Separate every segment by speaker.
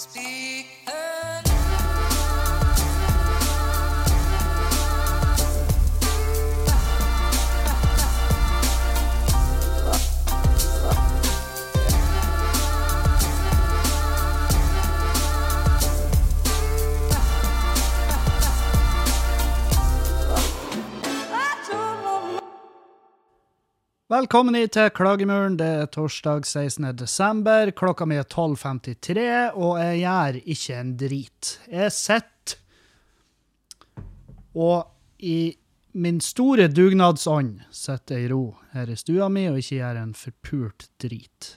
Speaker 1: Velkommen hit til Klagemuren. Det torsdag 16. desember. Klokka mi 12.53, og jeg gjør ikke en drit. Jeg sitter, og i min store dugnadsånd sitter jeg i ro her i stua mi, og ikke gjør en forpult drit.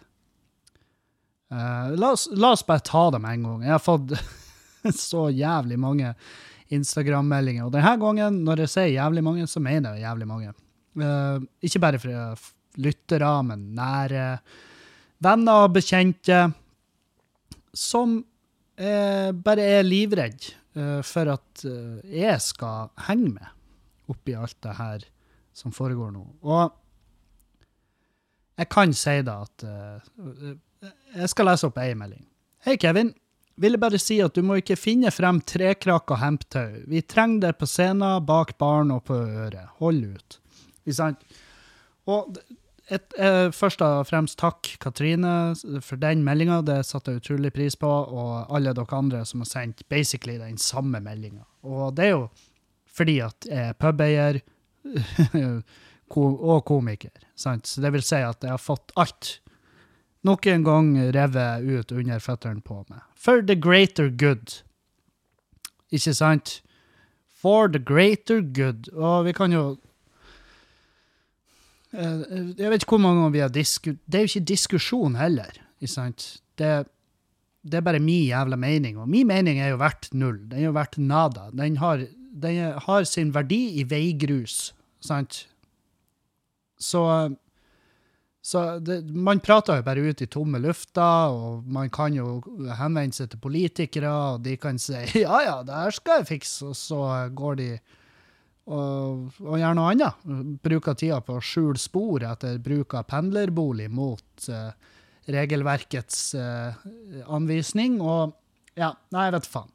Speaker 1: La oss bare ta det med en gang. Jeg har fått så jævlig mange Instagram-meldinger, og denne gangen, når jeg sier jævlig mange, så mener jeg jævlig mange. Ikke bare fra lyttere, men nære venner og bekjente som bare er livredd for at jeg skal henge med oppi alt det her som foregår nå. Og jeg kan si da at jeg skal lese opp en melding. Hei Kevin, ville bare si at du må ikke finne frem trekrakk og hemptøy. Vi trenger det på scenen, bak baren og på øret. Hold ut. Og først og fremst takk Katrine for den meldingen, det satte jeg utrolig pris på, og alle dere andre som har sendt basically den samme meldingen. Og det er jo fordi at jeg er pubeier og komiker, sant? Så det vil si at jeg har fått alt nok en gang revet ut under føtterne på meg. For the greater good. Ikke sant? For the greater good. Og vi kan jo jeg vet ikke hvor mange ganger vi har det er jo ikke diskusjon heller, ikke sant? Det er bare min jævla mening, og min mening er jo verdt null, den er jo verdt nada, den har sin verdi i veigrus, sant? Så man prater jo bare ut i tomme lufta, og man kan jo henvende seg til politikere, og de kan si, ja, det her skal jeg fikse, og så går de og gjør noe annet. Bruker tida på å skjule spor etter bruk av pendlerbolig mot regelverkets anvisning, og ja, nei, jeg vet faen.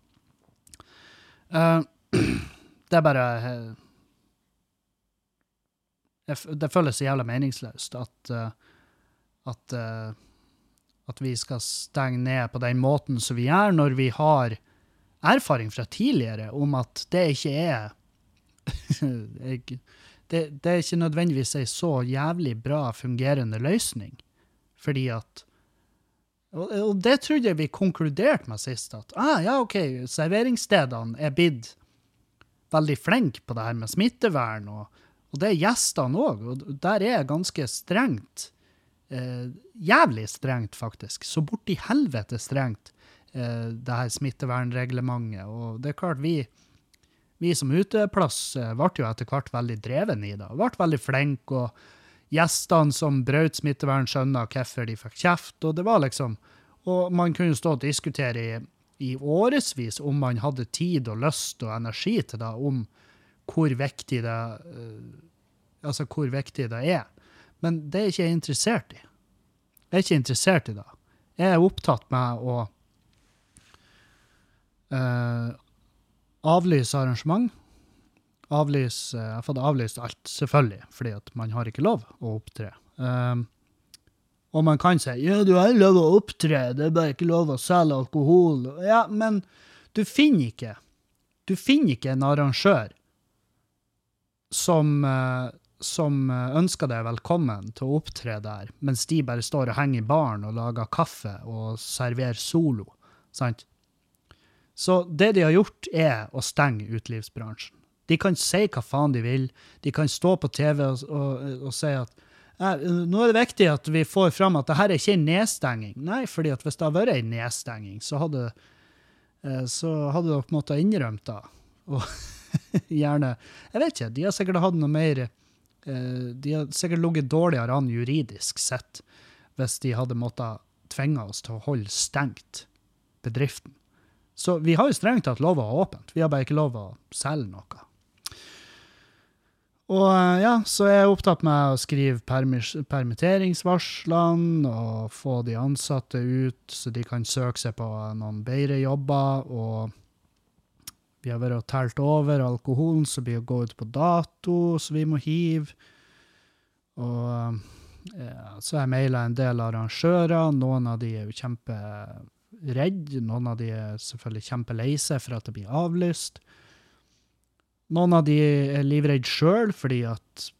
Speaker 1: Det er bare det føles så jævla meningsløst at vi skal stenge ned på den måten som vi gjør når vi har erfaring fra tidligere om at det ikke er det er ikke nødvendigvis en så jævlig bra fungerende løsning, fordi at og det trodde jeg vi konkluderte med sist, at ja, ok, serveringsstedene er blitt veldig flinke på det her med smittevern, og det er gjestene også, og der er ganske strengt, jævlig strengt faktisk, så bort i helvete strengt det her smittevernreglementet, og det er klart vi som uteplass ble jo etter hvert veldig dreven i det, og ble veldig flink, og gjestene som brøt smittevern skjønner hvorfor de fikk kjeft, og det var liksom, og man kunne stå og diskutere i årevis om man hadde tid og lyst og energi til det, om hvor viktig det er. Men det er ikke jeg interessert i. Jeg er ikke interessert i det. Jeg er opptatt med å avlyse arrangement. Jeg har fått avlyst alt, selvfølgelig, fordi at man har ikke lov å opptre. Og man kan si, ja, du har lov å opptre, det er bare ikke lov å selge alkohol. Ja, men du finner ikke en arrangør som ønsker deg velkommen til å opptre der, mens de bare står og henger i baren og lager kaffe og serverer solo, sant? Så det de har gjort er å stenge utelivsbransjen. De kan si hva faen de vil. De kan stå på TV og si at nå er det viktig at vi får fram at dette er ikke en nedstenging. Nei, fordi at hvis det har vært en nedstenging, så hadde dere måttet innrømme det. Og gjerne, jeg vet ikke, de har sikkert hatt noe mer, de har sikkert ligget dårligere an juridisk sett, hvis de hadde måttet tvinge oss til å holde stengt bedriften. Så vi har jo strengt tatt lov å ha åpent. Vi har bare ikke lov å selge noe. Og ja, så er jeg opptatt med å skrive permitteringsvarslene og få de ansatte ut, så de kan søke seg på noen bedre jobber, og vi har vært og telt over alkoholen, så blir det gå ut på dato, så vi må hive. Og ja, så har jeg mailet en del arrangører, noen av de er jo kjemperedd, noen av de er selvfølgelig kjempelei seg for at det blir avlyst. Noen av de er livredd selv, fordi at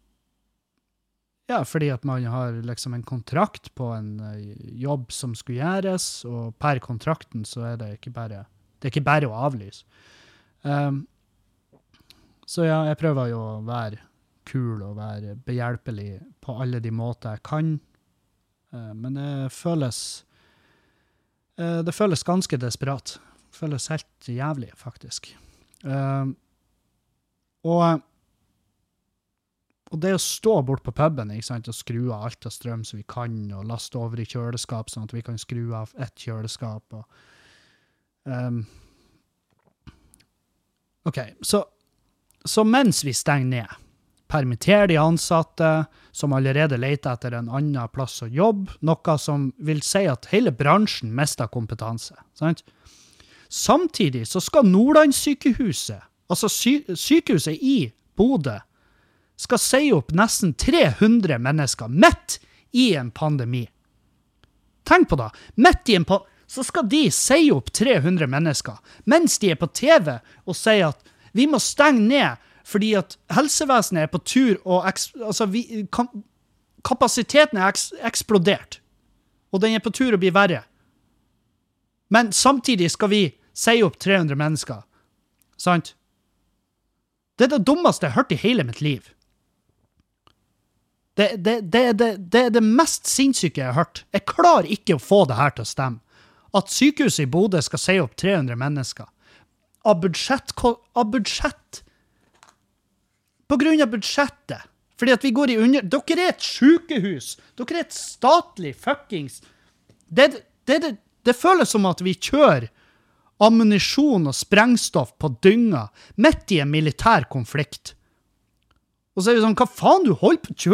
Speaker 1: man har liksom en kontrakt på en jobb som skulle gjøres, og per kontrakten så er det ikke bare å avlyse. Så ja, jeg prøver jo å være kul og være behjelpelig på alle de måter jeg kan, men det føles ganske desperat. Det føles helt jævlig, faktisk. Og det å stå bort på puben, ikke sant, og skru av alt av strøm så vi kan, og laste over i kjøleskap, sånn at vi kan skru av et kjøleskap. Og, ok, så mens vi stenger ned, permitterer de ansatte som allerede leter etter en annen plass å jobbe, noe som vil si at hele bransjen mister kompetanse, sant? Samtidig så skal Nordlandssykehuset, altså sykehuset i Bodø, skal si opp nesten 300 mennesker midt i en pandemi. Tenk på det. Midt i en pandemi, så skal de si opp 300 mennesker, mens de er på TV og sier at vi må stenge ned fordi at helsevesenet er på tur og kapasiteten er eksplodert, og den er på tur å bli verre. Men samtidig skal vi si opp 300 mennesker. Sant? Det er det dummeste jeg har hørt i hele mitt liv. Det er det mest sinnssyke jeg har hørt. Jeg klarer ikke å få det her til å stemme. At sykehuset i Bodø skal si opp 300 mennesker. Av budsjett. På grunn av budsjettet. Fordi at vi går i under... Dere er et sykehus. Dere er et statlig fuckings... Det føles som at vi kjører ammunisjon og sprengstoff på dynga midt i en militær konflikt. Og så er vi sånn, hva faen du holder på?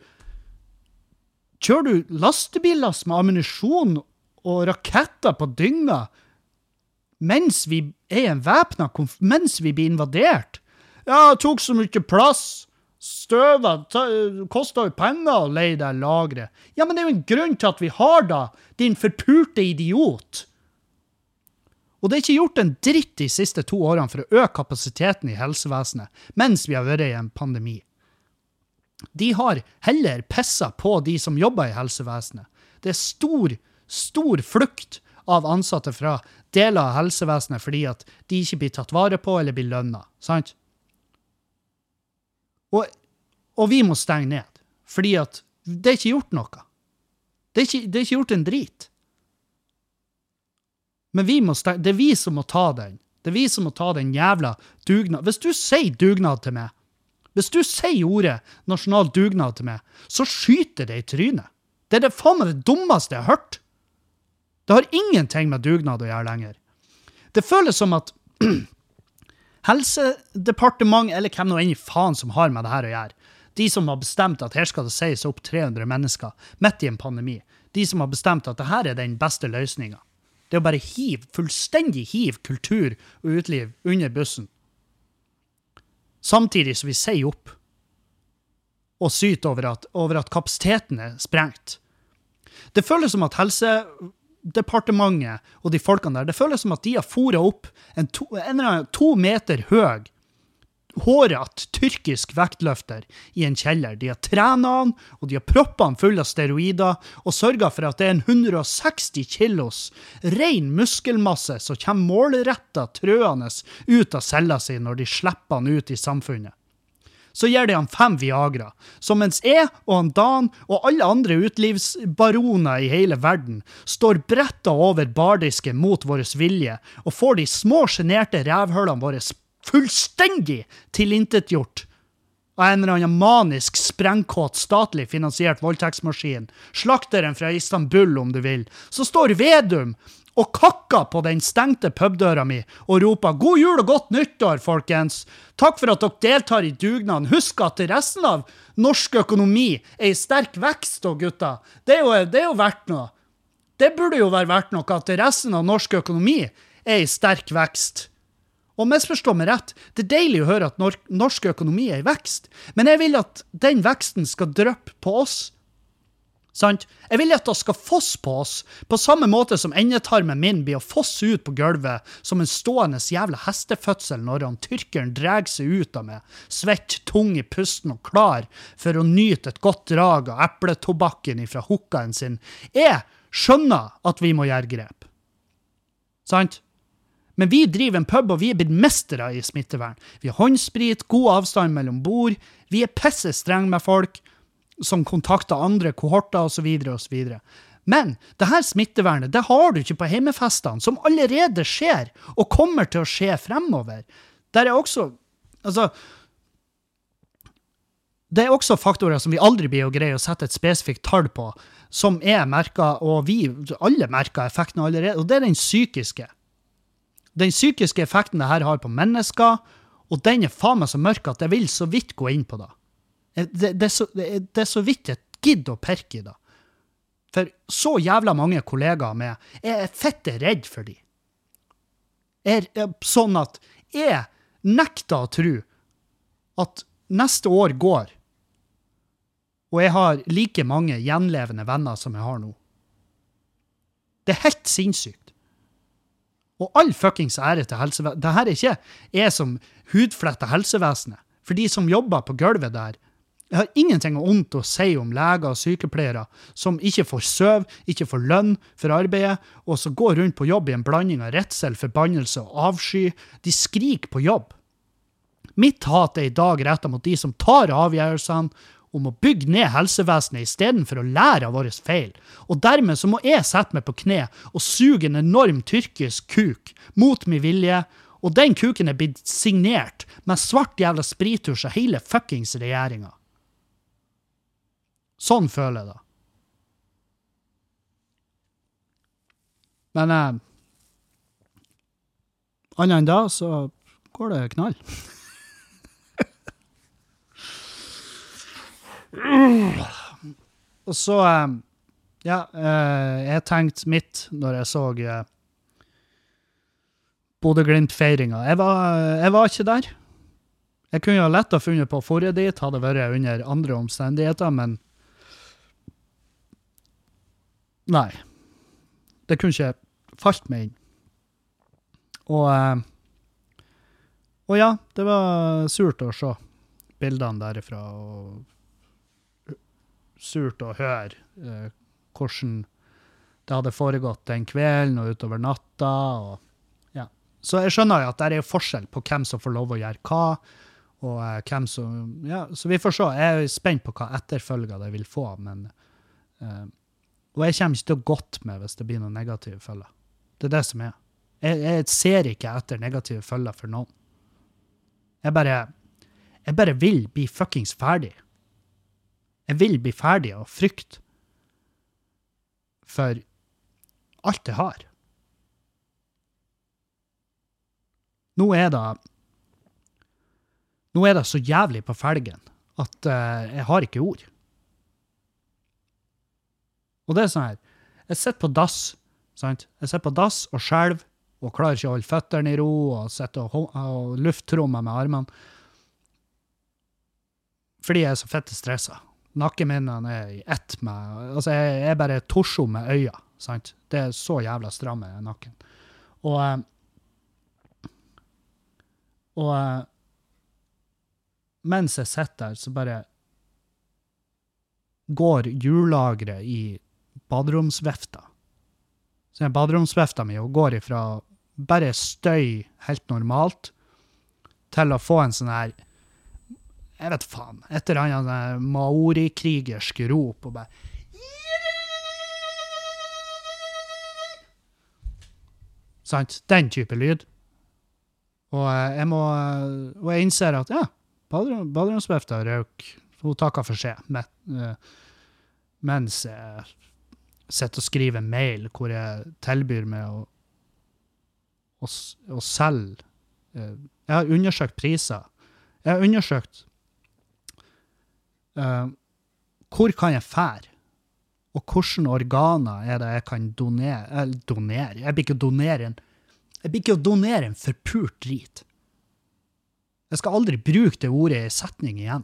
Speaker 1: Kjører du lastebillass med ammunisjon og raketter på dynga mens vi er i en væpnet konflikt, mens vi blir invadert? Ja, det tok så mye plass. Støvet, kostet jo penger å leie det lagret. Ja, men det er jo en grunn til at vi har da, din forpurte idiot. Og det er ikke gjort en dritt de siste 2 årene for å øke kapasiteten i helsevesenet, mens vi har vært i en pandemi. De har heller pisset på de som jobber i helsevesenet. Det er stor flukt av ansatte fra deler av helsevesenet fordi at de ikke blir tatt vare på eller blir lønnet, sant? Og vi må stenge ned, fordi at det er ikke gjort noe. Det er ikke gjort en drit. Men det er vi som må ta den. Det er vi som må ta den jævla dugnad. Hvis du sier dugnad til meg, hvis du sier ordet nasjonal dugnad til meg, så skyter det i trynet. Det er det faen meg det dummeste jeg har hørt. Det har ingenting med dugnad å gjøre lenger. Det føles som at Helsedepartementet, eller hvem nå enn i faen som har med det her å gjøre, de som har bestemt at her skal det sies opp 300 mennesker midt i en pandemi, de som har bestemt at det her er den beste løsningen. Det er å bare fullstendig hiv kultur og utliv under bussen. Samtidig som vi sier opp og syter over at kapasiteten er sprengt. Det føles som at Helsedepartementet og de folkene der, det føles som at de har foret opp en 2 meter høy, håret tyrkisk vektløfter i en kjeller. De har trenet han, og de har proppet han full av steroider, og sørget for at det er en 160 kilos ren muskelmasse som kommer målrettet trøende ut av cella si når de slipper han ut i samfunnet. Så gir de han 5 Viagra, som mens jeg og han Dan og alle andre utlivsbaroner i hele verden står brettet over bardisken mot vår vilje og får de små generte rævhølene våre fullstendig tilintetgjort av en eller annen manisk sprengkåt statlig finansiert voldtektsmaskin, slakteren fra Istanbul om du vil, så står Vedum og kakka på den stengte pubdøra mi og ropa «God jul og godt nyttår, folkens! Takk for at dere deltar i dugnaden. Husk at resten av norsk økonomi er i sterk vekst, og gutta. Det er jo verdt noe. Det burde jo være verdt noe at resten av norsk økonomi er i sterk vekst. Og misforstå meg rett, det er deilig å høre at norsk økonomi er i vekst, men jeg vil at den veksten skal dryppe på oss. Sant? Jeg vil at det skal fosse på oss, på samme måte som endetarmen min blir å fosse ut på gulvet som en stående jævla hestefødsel når han tyrkeren drar seg ut av meg, svett, tung i pusten og klar for å nyte et godt drag av epletobakken ifra hukkaen sin. Jeg skjønner at vi må gjøre grep. Sant? Men vi driver en pub, og vi er blitt mestere i smittevern. Vi har håndsprit, god avstand mellom bord, vi er pisse streng med folk, som kontakter andre kohorter og så videre og så videre. Men det her smittevernet, det har du ikke på hjemmefestene, som allerede skjer, og kommer til å skje fremover. Der er også, det er også faktorer som vi aldri blir å greie å sette et spesifikt tall på, som er merket, og vi alle merker effekten allerede, og det er den psykiske. Den psykiske effekten det her har på mennesker, og den er faen meg så mørk at jeg vil så vidt gå inn på det. Det er så vidt jeg gidder å perke i det. For så jævla mange kollegaer med, jeg er fette redd for de. Sånn at jeg nekter å tro at neste år går, og jeg har like mange gjenlevende venner som jeg har nå. Det er helt sinnssykt. Og all fuckings ære til helsevesenet. Dette er ikke jeg som hudfletter helsevesenet. For de som jobber på gulvet der, jeg har ingenting ondt å si om leger og sykepleiere som ikke får søv, ikke får lønn for arbeidet, og så går rundt på jobb i en blanding av redsel, forbannelse og avsky. De skriker på jobb. Mitt hat er i dag rettet mot de som tar avgjørelsene om å bygge ned helsevesenet i stedet for å lære av våres feil. Og dermed så må jeg sette meg på kne og suge en enorm tyrkisk kuk mot min vilje, og den kuken er blitt signert med svart jævla spritusj av hele fuckings regjeringen. Sånn føler jeg da. Men annet enn da, så går det knall. Og så, jeg tenkte mitt når jeg så Bodø Glimt-feiringen. Jeg var ikke der. Jeg kunne jo lett ha funnet på forrige dit, hadde vært under andre omstendigheter, men nei, det kunne ikke falt meg inn. Og ja, det var surt å se bildene derifra, og surt å høre hvordan det hadde foregått den kvelden og utover natta. Og ja. Så jeg skjønner jo at det er forskjell på hvem som får lov å gjøre hva, og hvem som, ja, så vi får se. Jeg er spent på hva etterfølger det vil få, men og jeg kommer ikke til å gått med hvis det blir noen negative følger. Det er det som er. Jeg ser ikke etter negative følger for noen. Jeg bare vil bli fuckings ferdig. Jeg vil bli ferdig og frykt for alt jeg har. Nå er det så jævlig på felgen at jeg har ikke ord. Og det er sånn her, jeg sitter på dass, sant? Jeg sitter på dass og skjelv, og klarer ikke å holde føtterne i ro, og sitter og lufttrommer med armene. Fordi jeg er så fett stresset. Nakkeminnene er i ett med, altså jeg er bare torso med øya, sant? Det er så jævla stramme i nakken. Og mens jeg sitter der, så bare går hjullagret i baderomsvefta. Så baderomsvefta mi går ifra bare støy helt normalt til å få en sånn her, jeg vet faen, et eller annet maori-krigersk rop, og bare sant? Den type lyd. Og jeg innser at ja, baderomsvefta røk, hun takket for seg, mens sitter og skriver mail hvor jeg tilbyr meg å selge. Jeg har undersøkt priser. Jeg har undersøkt hvor kan jeg fære, og hvilke organer er det jeg kan donere. Jeg blir ikke å donere en forpult drit. Jeg skal aldri bruke det ordet i setning igjen.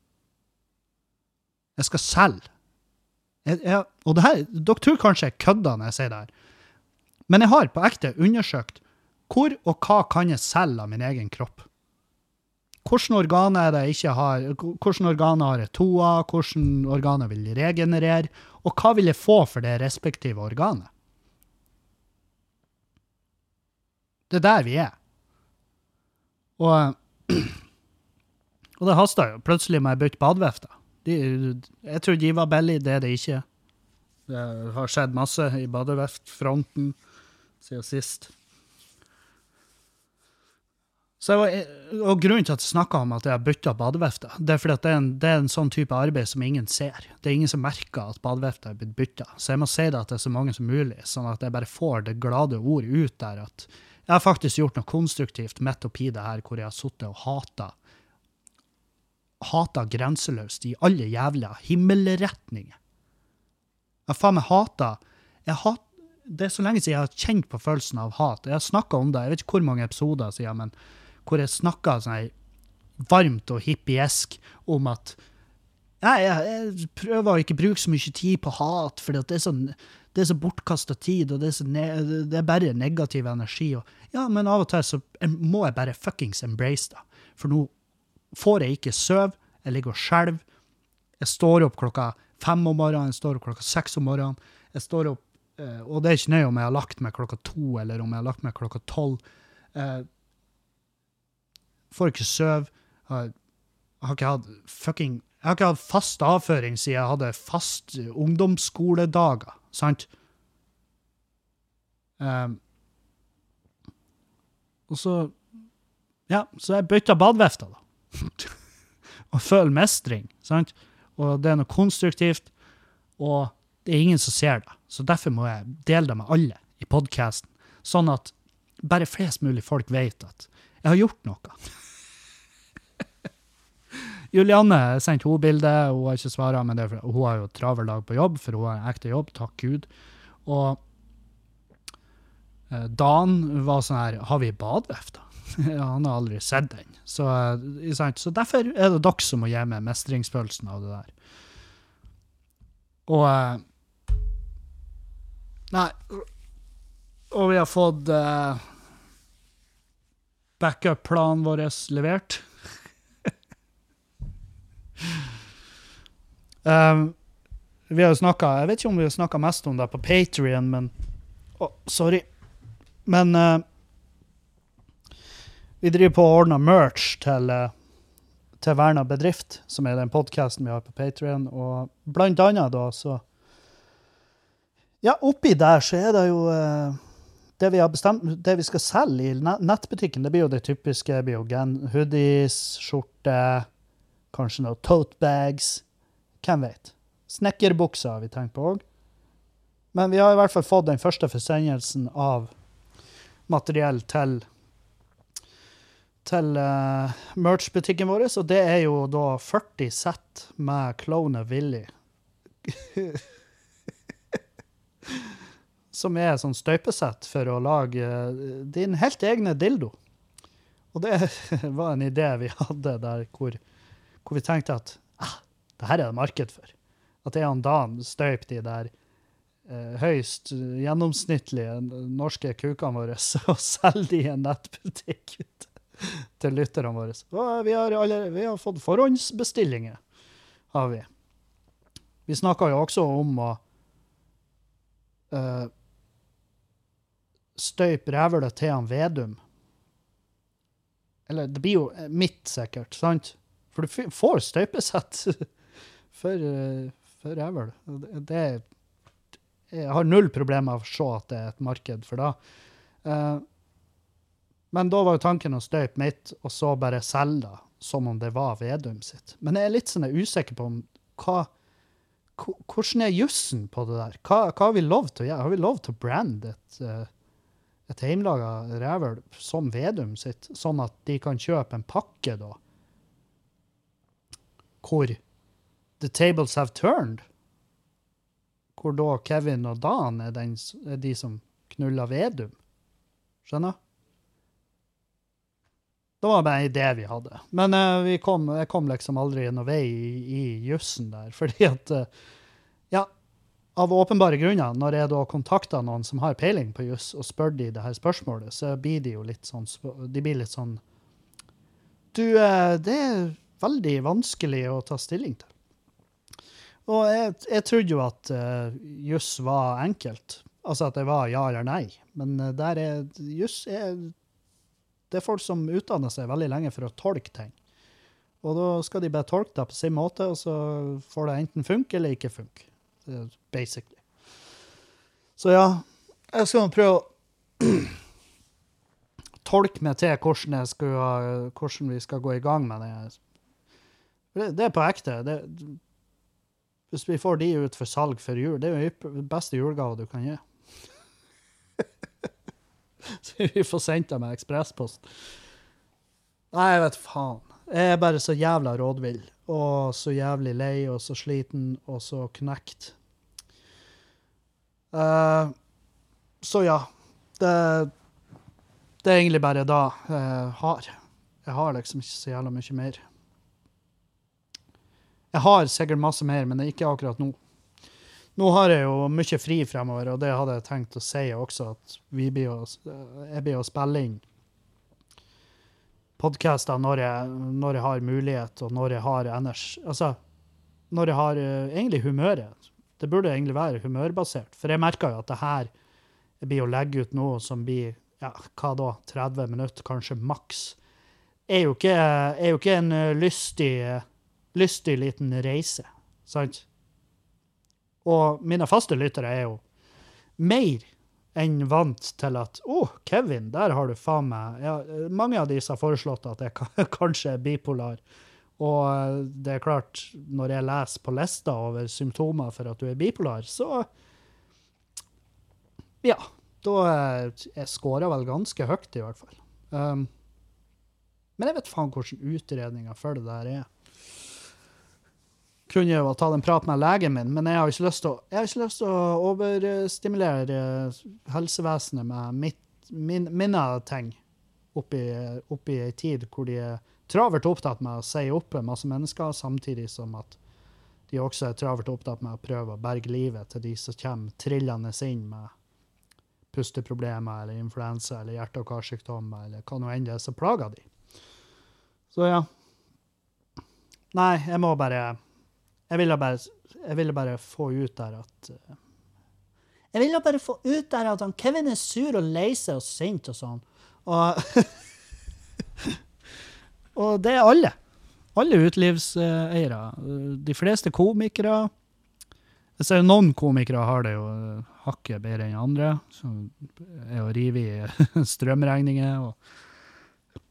Speaker 1: Jeg skal selge. Og det her, dere tror kanskje jeg kødder når jeg sier det her. Men jeg har på ekte undersøkt hvor og hva kan jeg selge av min egen kropp. Hvilke organer er det jeg ikke har, hvilke organer har jeg to av, hvilke organer vil jeg regenerere, og hva vil jeg få for det respektive organet. Det er der vi er. Og det hastet jo. Plutselig må jeg bytte badvefta. Jeg tror de var billig, det er det ikke. Det har skjedd masse i badeveftfronten siden sist. Og grunnen til at jeg snakket om at jeg har byttet badevefta, det er fordi at det er en sånn type arbeid som ingen ser. Det er ingen som merker at badevefta er blitt byttet. Så jeg må si det at det er så mange som mulig, sånn at jeg bare får det glade ord ut der at jeg har faktisk gjort noe konstruktivt midt oppi det her, hvor jeg har suttet og hatet grenseløst i alle jævla himmelretninger. Jeg faen meg det er så lenge siden jeg har kjent på følelsen av hat. Jeg har snakket om det, jeg vet ikke hvor mange episoder siden, men hvor jeg snakket sånn varmt og hippiesk om at jeg prøver å ikke bruke så mye tid på hat, for det er så bortkastet tid, og det er bare negativ energi. Ja, men av og til så må jeg bare fuckings embrace det. For nå får jeg ikke søv, jeg ligger og skjelver, jeg står opp 5 om morgenen, jeg står opp 6 om morgenen, jeg står opp, og det er ikke nøye om jeg har lagt meg 2, eller om jeg har lagt meg 12. Får ikke søv, jeg har ikke hatt fast avføring siden jeg hadde fast ungdomsskoledager, sant? Og så jeg bytter badvefta da. Og føler mestring, sant? Og det er noe konstruktivt, og det er ingen som ser det. Så derfor må jeg dele det med alle i podcasten, sånn at bare flest mulig folk vet at jeg har gjort noe. Julianne sendte hun bilde, hun har ikke svaret, men hun har jo travel dag på jobb, for hun har en ekte jobb, takk Gud. Og Dan var sånn her, har vi badvefta? Han har aldri sett den. Så derfor er det dere som må gi meg mestringsfølelsen av det der. Og og vi har fått backup-planen vår levert. Vi har jo snakket, jeg vet ikke om vi har snakket mest om det på Patreon, men sorry. Men vi driver på å ordne merch til Verna Bedrift, som er den podcasten vi har på Patreon, og blant annet da, så ja, oppi der så er det jo det vi har bestemt, det vi skal selge i nettbutikken, det blir jo det typiske, det blir jo hoodies, skjorte, kanskje noen tote bags, hvem vet. Snekkerbukser har vi tenkt på også. Men vi har i hvert fall fått den første forsendelsen av materiell til merch-butikken vår, og det er jo da 40 sett med Clone Willy. Som er sånn støypesett for å lage din helt egne dildo. Og det var en idé vi hadde der hvor vi tenkte at det her er det marked for. At det er en Dan støyp de der høyst gjennomsnittlige norske kukene våre og selger de i en nettbutikk til lytterne våre. Og vi har fått forhåndsbestillinger, har vi. Vi snakket jo også om å støype rævlet til han Vedum. Eller det blir jo mitt sikkert, sant? For du får støypesett for rævel. Jeg har null problemer med å se at det er et marked for det. Men da var jo tanken å støype mitt, og så bare selge det, som om det var Vedum sitt. Men jeg er litt sånn usikker på hvordan jussen på det der? Hva har vi lov til å gjøre? Har vi lov til å brande et hjemmelaget rævel som Vedum sitt, sånn at de kan kjøpe en pakke da, hvor the tables have turned, hvor da Kevin og Dan er de som knuller Vedum. Skjønner? Det var bare en idé vi hadde. Men jeg kom liksom aldri noen vei i jussen der, fordi at, ja, av åpenbare grunner, når jeg da kontakter noen som har peiling på juss, og spør de det her spørsmålet, så blir de jo litt sånn, du, det er veldig vanskelig å ta stilling til. Og jeg trodde jo at juss var enkelt, altså at det var ja eller nei, men juss det er folk som utdanner seg veldig lenge for å tolke ting. Og da skal de bare tolke det på sin måte, og så får det enten funke eller ikke funke. Basically. Så ja, jeg skal prøve å tolke meg til hvordan vi skal gå i gang med det. Det er på ekte. Hvis vi får de ut for salg for jul, det er jo den beste julegave du kan gi. Så vi får sendt dem med ekspresspost. Nei, jeg vet faen. Jeg er bare så jævla rådvill, og så jævlig lei, og så sliten, og så knekt. Så ja, det er egentlig bare da jeg har. Jeg har liksom ikke så jævla mye mer. Jeg har sikkert masse mer, men det er ikke akkurat nå. Nå har jeg jo mye fri fremover, og det hadde jeg tenkt å si også, at jeg blir å spille inn podcaster når jeg har mulighet, og når jeg har energi. Altså, når jeg har egentlig humøret. Det burde egentlig være humørbasert, for jeg merker jo at det her jeg blir å legge ut noe som blir, ja, hva da, 30 minutter, kanskje maks. Er jo ikke en lystig liten reise, sant? Og mine faste lyttere er jo mer enn vant til at, Kevin, der har du faen meg. Ja, mange av disse har foreslått at jeg kanskje er bipolar. Og det er klart, når jeg leser på lista over symptomer for at du er bipolar, så ja, da jeg skårer vel ganske høyt i hvert fall. Men jeg vet faen hvordan utredninger for det der er. Kunne jo ta en prat med legen min, men jeg har ikke lyst til å overstimulere helsevesenet med mine ting oppi en tid hvor de er travert opptatt med å si opp masse mennesker, samtidig som at de også er travert opptatt med å prøve å berge livet til de som kommer trillende inn med pusteproblemer, eller influensa, eller hjerte- og karsykdommer, eller hva noe enn det som plager de. Så ja. Nei, jeg ville bare få ut der at han Kevin er sur og lei seg og sint og sånn. Og det er alle. Alle utelivseiere. De fleste komikere. Jeg ser jo noen komikere har det jo hakket bedre enn andre. Så er jo rive i strømregninger. Og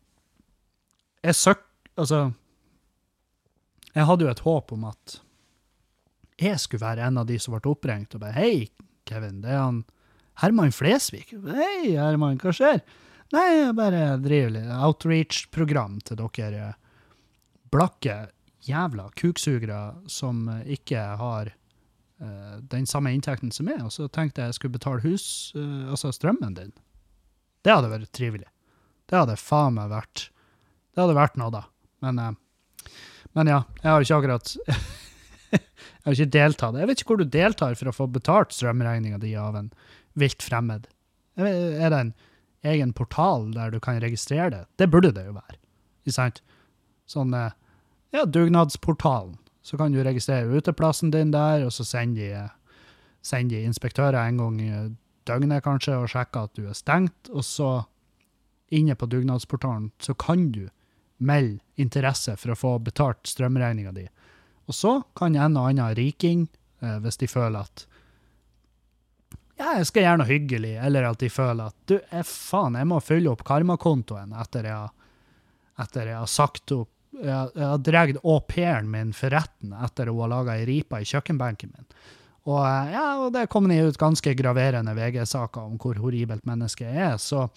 Speaker 1: jeg hadde jo et håp om at jeg skulle være en av de som ble opprengt og bare, hei, Kevin, det er han Herman Flesvig. Hei, Herman, hva skjer? Nei, jeg bare driver litt outreach-program til dere blakke jævla kuksugere som ikke har den samme inntekten som meg, og så tenkte jeg skulle betale strømmen din. Det hadde vært trivelig. Det hadde faen meg vært. Det hadde vært noe da. Men ja, jeg har ikke akkurat jeg har ikke deltatt. Jeg vet ikke hvor du deltar for å få betalt strømregningen din av en vilt fremmed. Er det en egen portal der du kan registrere det? Det burde det jo være. Ikke sant? Sånn, ja, dugnadsportalen. Så kan du registrere uteplassen din der, og så sender de inspektører en gang i døgnet kanskje, og sjekker at du er stengt, og så inne på dugnadsportalen så kan du meld interesse for å få betalt strømregningen din. Og så kan en og annen riking, hvis de føler at ja, jeg skal gjøre noe hyggelig, eller at de føler at jeg må fylle opp karmakontoen etter jeg har sagt opp jeg har dreget au pairen min for retten etter hun har laget en ripa i kjøkkenbenken min. Og og det kom ned ut ganske graverende VG-saker om hvor horribelt mennesket er, så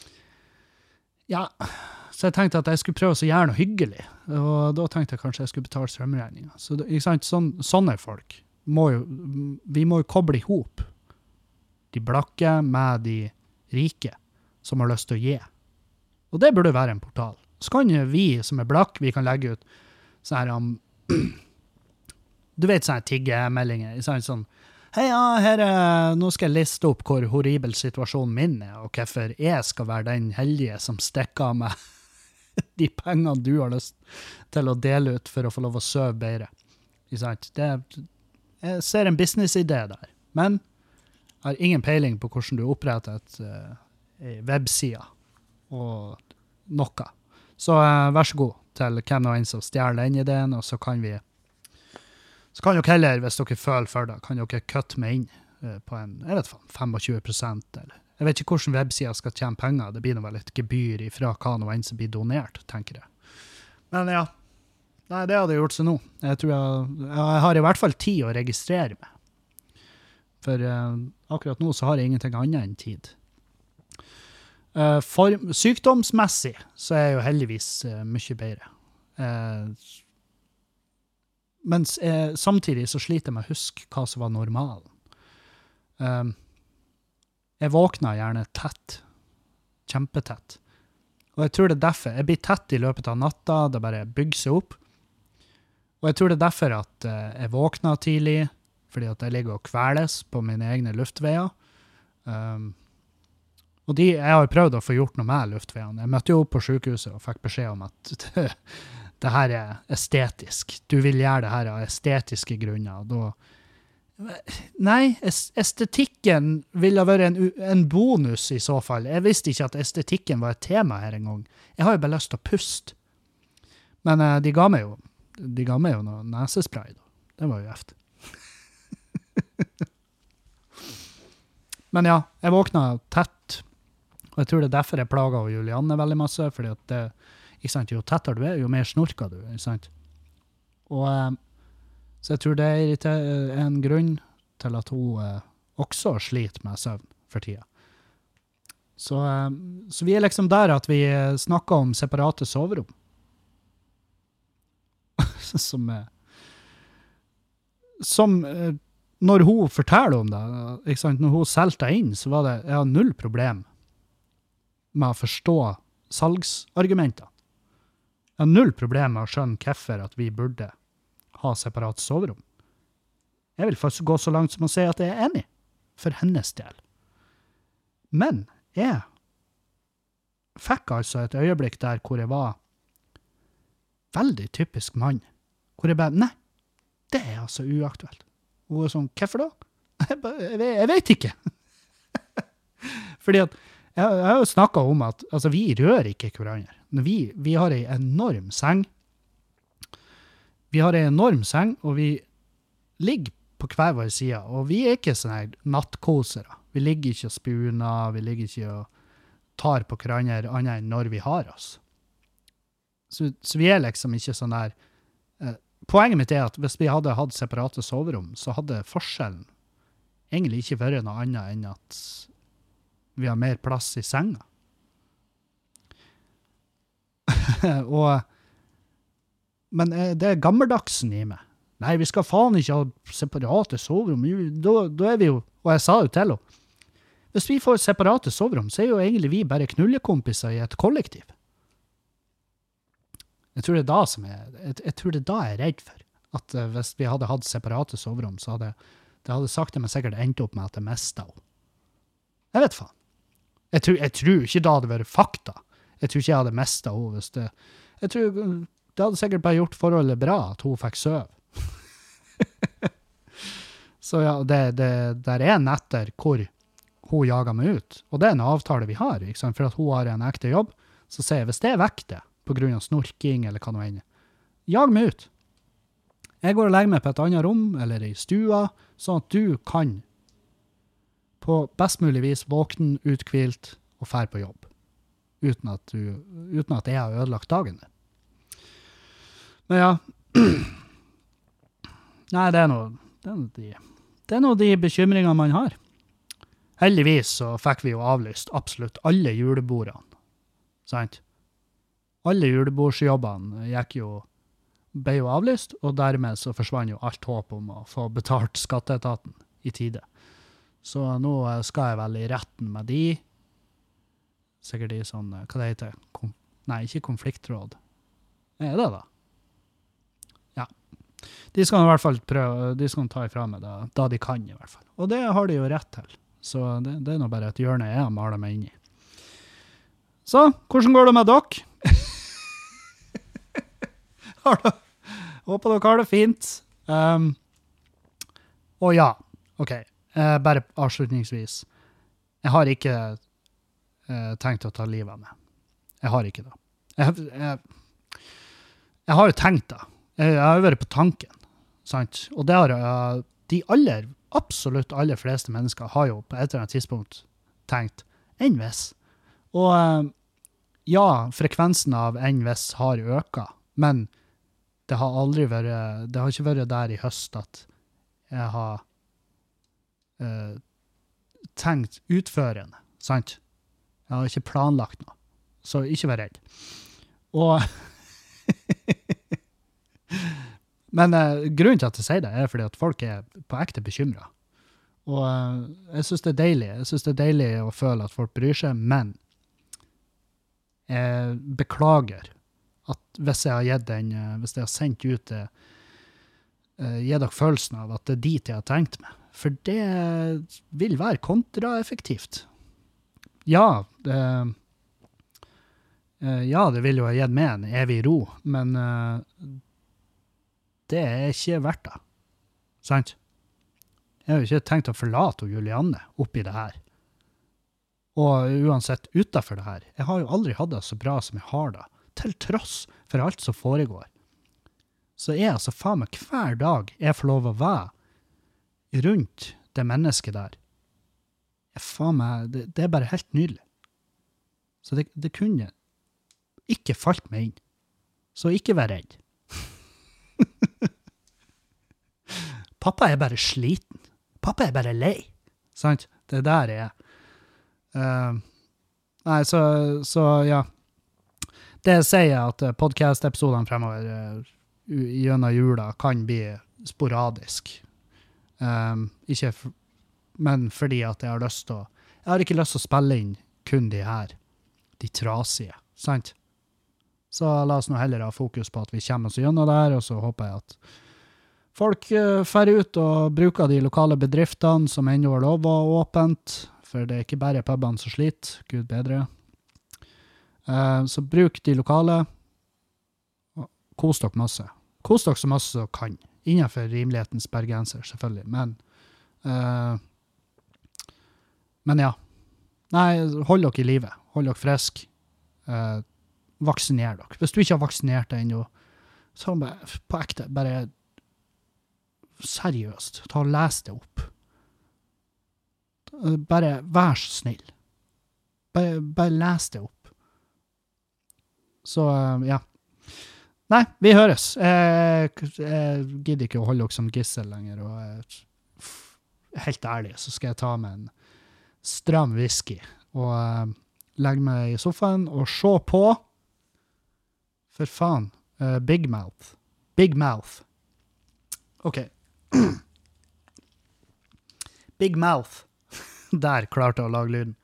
Speaker 1: så jeg tenkte at jeg skulle prøve å gjøre noe hyggelig, og da tenkte jeg kanskje jeg skulle betale strømregningen. Så ikke sant, sånne folk, vi må jo koble ihop de blakke med de rike som har lyst til å gi. Og det burde være en portal. Så kan vi som er blakke, vi kan legge ut sånne her, du vet sånne tiggemeldinger, sånn, hei nå skal jeg liste opp hvor horribel situasjonen min er, og hvorfor jeg skal være den heldige som stikker av meg de pengene du har lyst til å dele ut for å få lov å sove bedre. Jeg ser en businessidé der, men jeg har ingen peiling på hvordan du oppretter et webside og noe. Så vær så god til hvem og en som stjeler den ideen, og så kan dere heller, hvis dere føler for det, kan dere kutte meg inn på en, 25%, eller jeg vet ikke hvordan websiden skal tjene penger, det blir noe vel et gebyr ifra hva noe enn som blir donert, tenker jeg. Men ja, nei, det hadde jeg gjort så nå. Jeg tror jeg har i hvert fall tid å registrere meg. For akkurat nå så har jeg ingenting annet enn tid. Sykdomsmessig så er jeg jo heldigvis mye bedre. Mens samtidig så sliter jeg med å huske hva som var normalen. Jeg våkner gjerne tett, kjempetett. Og jeg tror det er derfor, jeg blir tett i løpet av natta, det bare bygger seg opp. Og jeg tror det er derfor at jeg våkner tidlig, fordi at jeg ligger og kveles på mine egne luftveier. Og jeg har prøvd å få gjort noe med luftveiene. Jeg møtte jo opp på sykehuset og fikk beskjed om at det her er estetisk. Du vil gjøre det her av estetiske grunner. Og da, nei, estetikken ville være en bonus i så fall. Jeg visste ikke at estetikken var et tema her en gang. Jeg har jo bare lyst til å puste. Men de ga meg jo noe nesespray da. Det var jo efter. Men ja, jeg våkna tett, og jeg tror det er derfor jeg plager Julianne veldig masse, fordi at det, ikke sant, jo tettere du er, jo mer snorker du, ikke sant? Og så jeg tror det er en grunn til at hun også sliter med søvn for tida. Så vi er liksom der at vi snakker om separate soverom. som når hun forteller om det, ikke sant, når hun selgte inn, så var det, jeg har null problem med å forstå salgsargumenter. Jeg har null problem med å skjønne hvorfor at vi burde ha separat soverom. Jeg vil faktisk gå så langt som å si at jeg er enig, for hennes del. Men jeg fikk altså et øyeblikk der hvor jeg var veldig typisk mann, hvor jeg bare, nei, det er altså uaktuelt. Og hun er sånn, hvorfor da? Jeg vet ikke. Fordi at jeg har jo snakket om at altså, vi rører ikke hverandre. Vi har en enorm seng. Vi har en enorm seng, og vi ligger på hver vår side. Og vi er ikke sånne nattkosere. Vi ligger ikke og spuner, vi ligger ikke og tar på hverandre annet enn når vi har oss. Så vi er liksom ikke sånn der. Poenget mitt er at hvis vi hadde hatt separate soverom, så hadde forskjellen egentlig ikke vært noe annet enn at vi har mer plass i senga. Men det er gammeldagsen i meg. Nei, vi skal faen ikke ha separate soverom. Da er vi jo, og jeg sa jo til henne, hvis vi får separate soverom, så er jo egentlig vi bare knullekompiser i et kollektiv. Jeg tror det er da jeg er redd for. At hvis vi hadde hatt separate soverom, så hadde det sakte men sikkert endt opp med at jeg mistet henne. Jeg vet faen. Jeg tror ikke det hadde vært fakta. Jeg tror ikke jeg hadde mistet henne hvis det... Jeg tror det hadde sikkert bare gjort forholdet bra at hun fikk søv. Så ja, der er netter hvor hun jager meg ut. Og det er en avtale vi har, ikke sant? For at hun har en ekte jobb. Så sier jeg, hvis det er vekk det, på grunn av snorking eller hva noe enn, jag meg ut. Jeg går og legger meg på et annet rom, eller i stua, sånn at du kan på best mulig vis våkne, utkvilt og fær på jobb. Uten at jeg har ødelagt dagen din. Men ja. Nei, det er noe de bekymringene man har. Heldigvis så fikk vi jo avlyst absolutt alle julebordene. Sant? Alle julebordsjobbene ble jo avlyst, og dermed så forsvant jo alt håp om å få betalt skatteetaten i tide. Så nå skal jeg vel i retten med de. Sikkert i sånn, hva det heter? Nei, ikke konfliktråd. Er det da? Ja. De skal i hvert fall prøve, de skal ta ifra meg da de kan i hvert fall. Og det har de jo rett til. Så det er nå bare et hjørne jeg har malet meg inn i. Så, hvordan går det med dere? Håper dere har det fint. Og ja, ok. Bare avslutningsvis. Jeg har ikke tenkt å ta livet av meg. Jeg har ikke det. Jeg har jo tenkt det. Jeg har jo vært på tanken. Sant? Og det har de absolutt aller fleste mennesker har jo på et eller annet tidspunkt tenkt enn hvis. Og ja, frekvensen av enn hvis har øket, men det har ikke vært der i høst at jeg har tenkt utførende, sant? Jeg har ikke planlagt noe, så ikke vær redd. Og men grunnen til at jeg sier det er fordi at folk er på ekte bekymret. Og jeg synes det er deilig. Jeg synes det er deilig å føle at folk bryr seg, men jeg beklager at hvis jeg har sendt ut det, gi dere følelsen av at det er dit jeg har tenkt meg. For det vil være kontraeffektivt. Ja, det vil jo ha gitt meg en evig ro, men det er ikke verdt det. Sant? Jeg har jo ikke tenkt å forlate Julianne oppi det her. Og uansett utenfor det her. Jeg har jo aldri hatt det så bra som jeg har det, til tross for alt som foregår. Så er altså faen meg hver dag jeg får lov å være rundt det mennesket der. Faen meg, det er bare helt nydelig. Så det kunne ikke falt meg inn. Så ikke vær redd. Pappa er bare sliten. Pappa er bare lei. Sant? Det der er. Nei, så ja. Det sier at podcast-episodene fremover gjennom jula kan bli sporadisk. Men fordi at jeg har ikke lyst til å spille inn kun de trasige, sant? Så la oss nå heller ha fokus på at vi kommer oss gjennom det her, og så håper jeg at folk fer ut og bruker de lokale bedriftene som ennå har lov å åpent, for det er ikke bare pubene som sliter, Gud bedre. Så bruk de lokale, og kos dere masse. Kos dere så masse som kan, innenfor rimelighetens bergenser, selvfølgelig, men ja. Nei, hold dere i livet. Hold dere frisk. Vaksiner dere. Hvis du ikke har vaksinert deg ennå, så bare på ekte, bare seriøst, ta og les det opp. Bare vær så snill. Bare les det opp. Så, ja. Nei, vi høres. Jeg gidder ikke å holde dere som gissel lenger, og helt ærlig, så skal jeg ta med en stram whisky, og legge meg i sofaen og se på, for faen, Big Mouth. Big Mouth. Ok. Big Mouth. Der klarte jeg å lage lyden.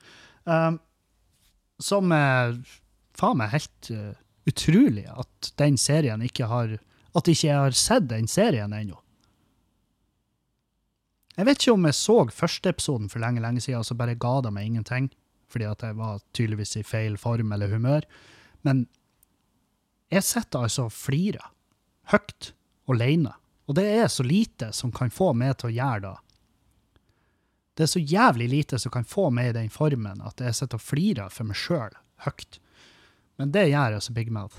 Speaker 1: Som faen meg helt utrolig at den serien at ikke jeg har sett den serien ennå. Jeg vet ikke om jeg så første episoden for lenge siden, så bare ga det meg ingenting, fordi at jeg var tydeligvis i feil form eller humør. Men jeg sitter altså og flirer høyt og alene. Og det er så lite som kan få meg til å gjøre det. Det er så jævlig lite som kan få meg i den formen at jeg sitter og flirer for meg selv høyt. Men det gjør altså Big Mouth.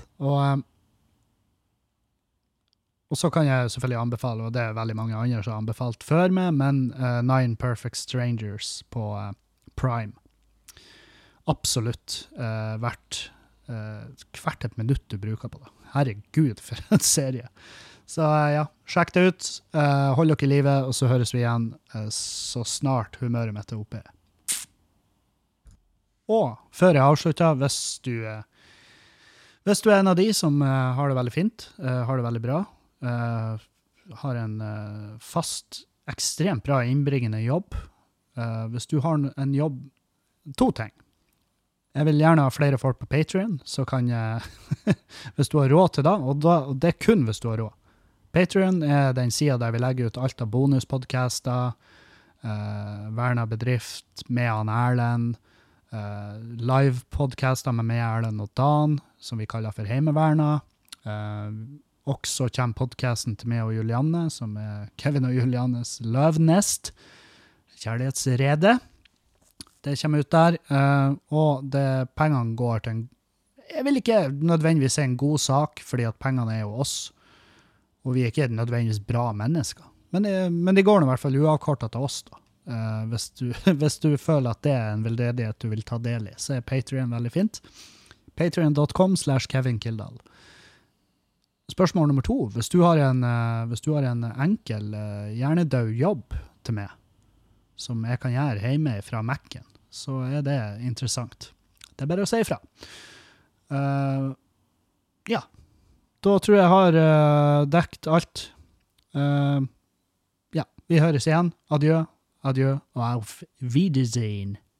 Speaker 1: Og så kan jeg selvfølgelig anbefale, og det er veldig mange andre som har anbefalt før meg, men Nine Perfect Strangers på Prime. Absolutt hvert et minutt du bruker på det. herregud, for en serie. Så ja, sjekk det ut. Hold dere i livet, og så høres vi igjen så snart humøret mitt oppe. Og før jeg avslutter, hvis du en av de som har det veldig fint, har det veldig bra, har en fast, ekstremt bra innbringende jobb, hvis du har en jobb, 2 ting. Jeg vil gjerne ha flere folk på Patreon, så kan jeg, hvis du har råd til det, og det kun hvis du har råd. Patreon den siden der vi legger ut alt av bonuspodcaster, Verna bedrift med han Erlend, live-podcaster med meg, Erlend og Dan, som vi kaller for Heimeverna. Også kommer podcasten til meg og Julianne, som Kevin og Juliannes Løvnest, kjærlighetsrede. Det kommer ut der, og pengene går til jeg vil ikke nødvendigvis si en god sak, fordi at pengene jo oss, og vi ikke nødvendigvis bra mennesker. Men det går i hvert fall uavkortet til oss da. Hvis du føler at det en veldedighet du vil ta del i, så Patreon veldig fint. Patreon.com/Kevin Kildahl. Spørsmål nummer 2. Hvis du har en enkel, hjernedød jobb til meg, som jeg kan gjøre hjemme fra Mac-en, så det interessant. Det bare å si ifra. Ja. Da tror jeg har dekt alt. Ja, vi høres igjen. Adjø. Adjø og auf Wiedersehen.